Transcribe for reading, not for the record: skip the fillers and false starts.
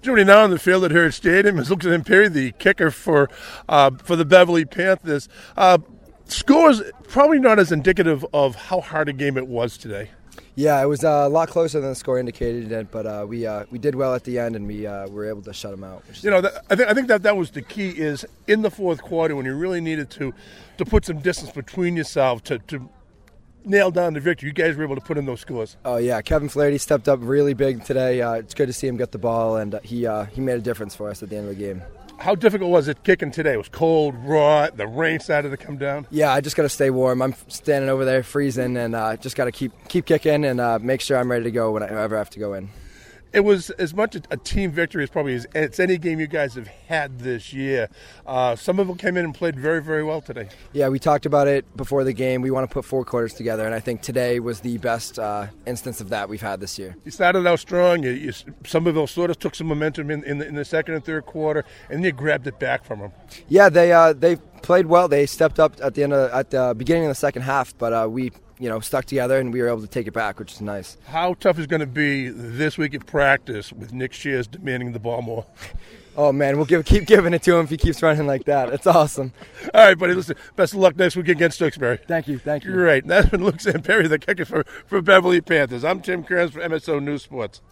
Joining now on the field at Hurd Stadium is Luke Zamperi, the kicker for the Beverly Panthers. Scores probably not as indicative of how hard a game it was today. Yeah, it was a lot closer than the score indicated, but we did well at the end, and we were able to shut them out. I think that was the key is in the fourth quarter when you really needed to put some distance between yourself to nail down the victory. You guys were able to put in those scores. Oh yeah, Kevin Flaherty stepped up really big today. It's good to see him get the ball, and he made a difference for us at the end of the game. How difficult was it kicking today? It was cold, raw, the rain started to come down? Yeah, I just got to stay warm. I'm standing over there freezing, and just got to keep kicking and make sure I'm ready to go whenever I have to go in. It was as much a team victory as probably it's any game you guys have had this year. Some of them came in and played very, very well today. Yeah, we talked about it before the game. We want to put 4 quarters together, and I think today was the best instance of that we've had this year. You started out strong. Somerville sort of took some momentum in the second and third quarter, and you grabbed it back from them. Yeah, they played well. They stepped up at the beginning of the second half, but we stuck together, and we were able to take it back, which is nice. How tough is it going to be this week at practice with Nick Shears demanding the ball more? Oh, man, we'll keep giving it to him if he keeps running like that. It's awesome. All right, buddy, listen, best of luck next week against Tewksbury. Thank you. Great. That's been Luke Zamperi, the kicker for Beverly Panthers. I'm Tim Kearns for MSO News Sports.